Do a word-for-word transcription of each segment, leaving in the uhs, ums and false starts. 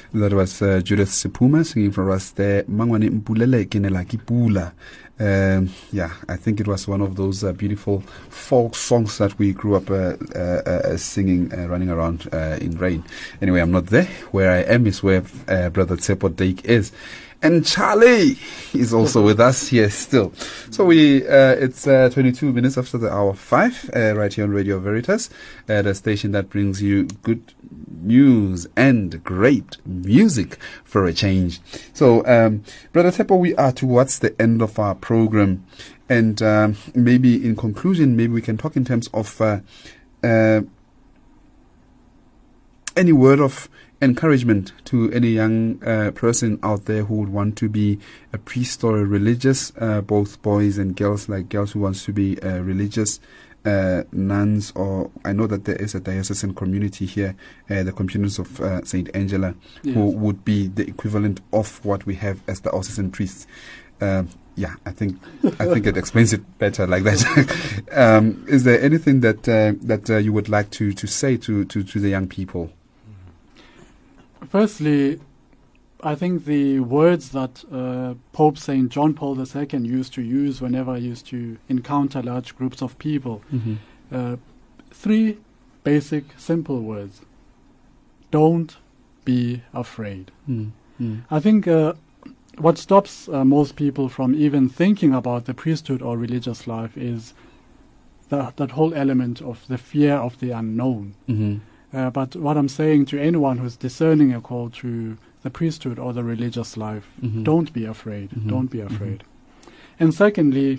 That was uh, Judith Sepuma singing for us there. Mangwane Mpulele Kenela Kipula. Um, yeah, I think it was one of those uh, beautiful folk songs that we grew up uh, uh, uh, singing, uh, running around uh, in rain. Anyway, I'm not there. Where I am is where uh, Brother Tsepo Dake is. And Charlie is also with us here still. So we, uh, it's uh, twenty-two minutes after the hour five, uh, right here on Radio Veritas, uh, the station that brings you good news and great music for a change. So, um, Brother Tsepo, we are towards the end of our program. And um, maybe in conclusion, maybe we can talk in terms of uh, uh, any word of encouragement to any young uh, person out there who would want to be a priest or a religious, uh, both boys and girls, like girls who wants to be uh, religious, uh, nuns, or I know that there is a diocesan community here, uh, the Commissioners of uh, Saint Angela, yes, who would be the equivalent of what we have as the diocesan priests. Uh, yeah, I think I think it explains it better like that. um, is there anything that uh, that uh, you would like to, to say to, to, to the young people? Firstly, I think the words that uh, Pope Saint John Paul the Second used to use whenever he used to encounter large groups of people, mm-hmm. uh, three basic, simple words. Don't be afraid. Mm-hmm. I think uh, what stops uh, most people from even thinking about the priesthood or religious life is the, that whole element of the fear of the unknown. Mm-hmm. Uh, but what I'm saying to anyone who's discerning a call to the priesthood or the religious life, mm-hmm. don't be afraid. Mm-hmm. Don't be afraid. Mm-hmm. And secondly,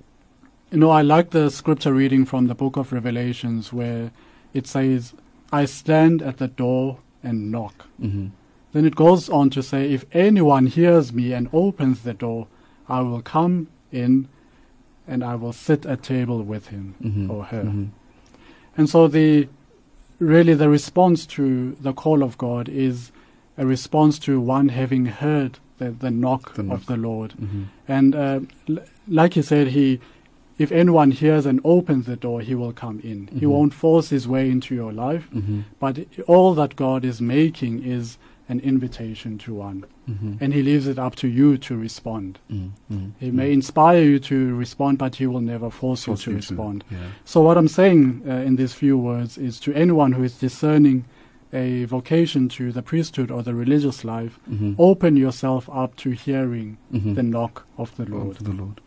you know, I like the scripture reading from the book of Revelations where it says, I stand at the door and knock. Mm-hmm. Then it goes on to say, if anyone hears me and opens the door, I will come in and I will sit at table with him mm-hmm. or her. Mm-hmm. And so the really the response to the call of God is a response to one having heard the, the, knock, the knock of the Lord. Mm-hmm. And uh, l- like he said, he, if anyone hears and opens the door, he will come in. Mm-hmm. He won't force his way into your life, mm-hmm. but all that God is making is an invitation to one. Mm-hmm. And he leaves it up to you to respond. Mm-hmm. He may inspire you to respond, but he will never force, force you to you respond. To, yeah. So what I'm saying uh, in these few words is to anyone who is discerning a vocation to the priesthood or the religious life, mm-hmm. open yourself up to hearing mm-hmm. the knock of the Lord. Of the Lord.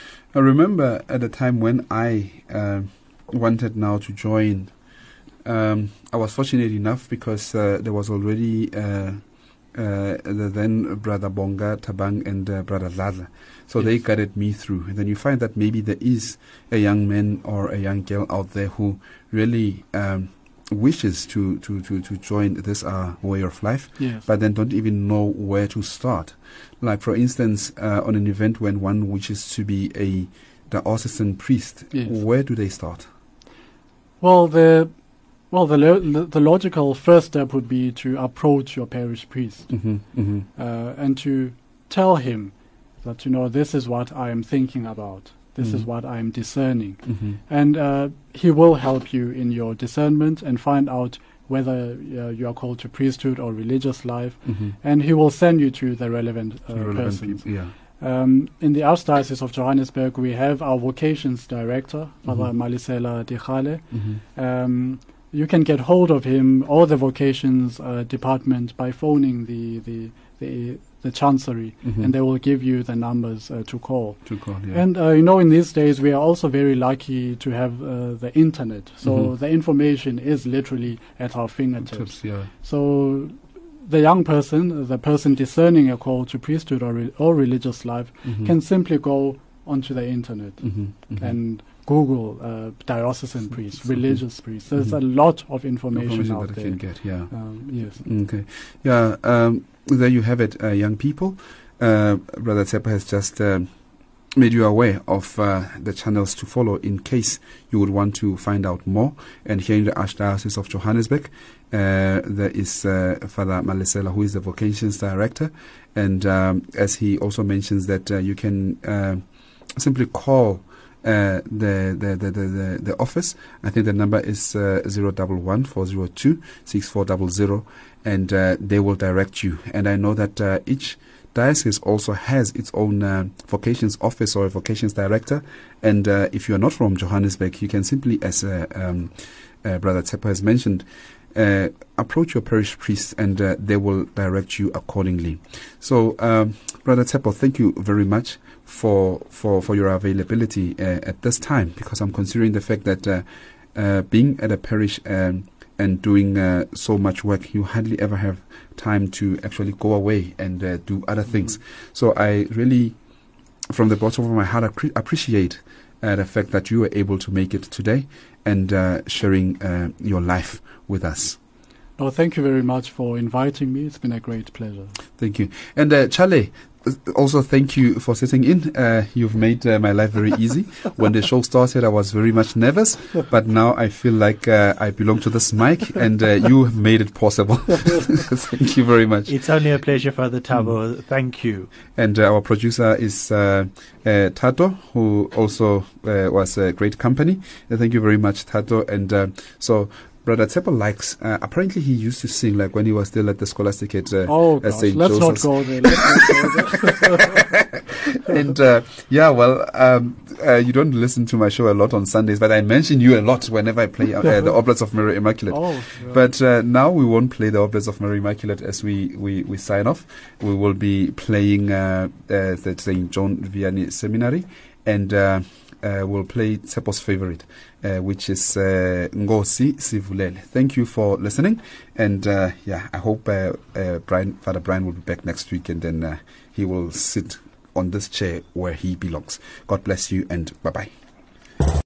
I remember at a time when I uh, wanted now to join. Um, I was fortunate enough because uh, there was already uh, uh, the then Brother Bonga, Tabang, and uh, Brother Ladla. So yes. They guided me through. And then you find that maybe there is a young man or a young girl out there who really um, wishes to, to, to, to join this uh, way of life, yes. but then don't even know where to start. Like, for instance, uh, on an event when one wishes to be a diocesan priest, yes. where do they start? Well, the... Well, the, lo- the logical first step would be to approach your parish priest mm-hmm, mm-hmm. Uh, and to tell him that, you know, this is what I am thinking about. This mm-hmm. is what I am discerning. Mm-hmm. And uh, he will help you in your discernment and find out whether uh, you are called to priesthood or religious life. Mm-hmm. And he will send you to the relevant, uh, relevant persons. People, yeah. Um, in the Archdiocese of Johannesburg, we have our vocations director, Father mm-hmm. Malisela Dikgale. Mm-hmm. Um, You can get hold of him or the vocations uh, department by phoning the the the, the chancery, mm-hmm. and they will give you the numbers uh, to call. To call, yeah. And uh, you know, in these days, we are also very lucky to have uh, the internet. So mm-hmm. the information is literally at our fingertips. Tips, yeah. So the young person, the person discerning a call to priesthood or re- or religious life, mm-hmm. can simply go onto the internet mm-hmm. Mm-hmm. and Google uh, diocesan priests, mm-hmm. religious priests. There's mm-hmm. a lot of information, information out that there. Can get, yeah. Um, yes. Okay. Yeah. Um, there you have it, uh, young people. Uh, Brother Tsepo has just uh, made you aware of uh, the channels to follow in case you would want to find out more. And here in the Archdiocese of Johannesburg, uh, there is uh, Father Malisela, who is the vocations director. And um, as he also mentions that uh, you can uh, simply call uh, the, the, the, the, the office. I think the number is uh, zero one one four zero two six four zero zero, and uh, they will direct you. And I know that uh, each diocese also has its own uh, vocations office or a vocations director. And uh, if you are not from Johannesburg, you can simply, as uh, um, uh, Brother Tshepo has mentioned, uh, approach your parish priest, and uh, they will direct you accordingly. So, um, Brother Tshepo, thank you very much for for, for your availability uh, at this time, because I'm considering the fact that uh, uh, being at a parish um, and doing uh, so much work, you hardly ever have time to actually go away and uh, do other things. So I really, from the bottom of my heart, I appreciate uh, the fact that you were able to make it today and uh, sharing uh, your life with us. Oh, thank you very much for inviting me. It's been a great pleasure. Thank you. And uh, Charlie, also thank you for sitting in. Uh, you've made uh, my life very easy. When the show started, I was very much nervous, but now I feel like uh, I belong to this mic, and uh, you have made it possible. Thank you very much. It's only a pleasure, Father Thabo. Mm. Thank you. And uh, our producer is uh, uh, Tato, who also uh, was a great company. Uh, thank you very much, Tato. And uh, so Brother Tshepo likes, uh, apparently he used to sing like when he was still at the Scholastic at, uh, oh, at Saint let's Joseph's. not go there. Let's not go there. And uh, yeah, well, um, uh, you don't listen to my show a lot on Sundays, but I mention you a lot whenever I play uh, the Oblates of Mary Immaculate. Oh, yeah. But uh, now we won't play the Oblates of Mary Immaculate as we, we, we sign off. We will be playing uh, uh, the Saint John Vianney Seminary, and uh, uh, we'll play Tshepo's favorite, uh, which is uh, Ngosi Sivulele. Thank you for listening, and uh, yeah, I hope uh, uh, Brian, Father Brian will be back next week, and then uh, he will sit on this chair where he belongs. God bless you, and bye-bye.